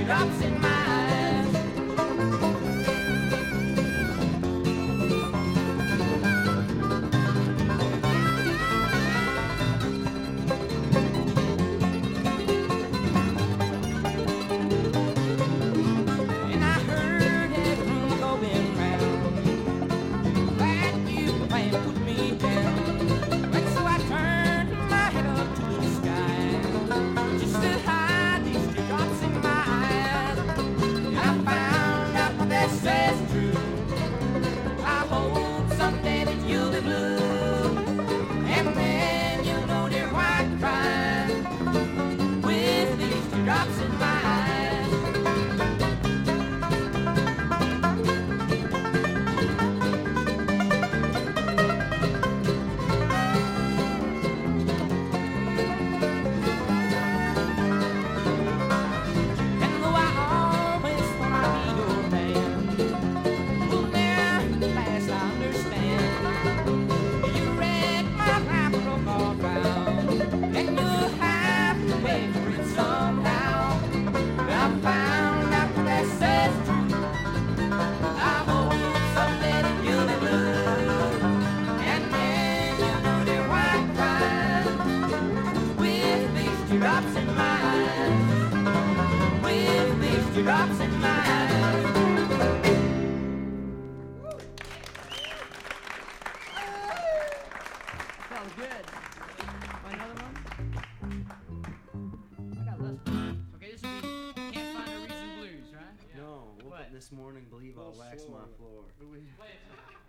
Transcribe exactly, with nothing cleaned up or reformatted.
teardrops in my eyes. And I heard that room going round that you plan to put me down. And so I turned my head up to the sky just to hide these teardrops in my eyes. And I found out what they say is true. I hope someday that you'll be blue, and then you'll know dear why I cry with these teardrops in my eyes. And though I always thought I'd be your man, well, now at last I understand. You read my life broke all down, and you'll have to pay for it somehow. I found out what that says true. I hope someday that you'll be blue, and then you'll know dear why I cry with these teardrops in my eyes, with these teardrops in my eyes. That was good. Want another one? I got less. Okay, this would be Can't Find a Reason Blues, right? No, we'll What? put this morning, believe I'll wax my floor.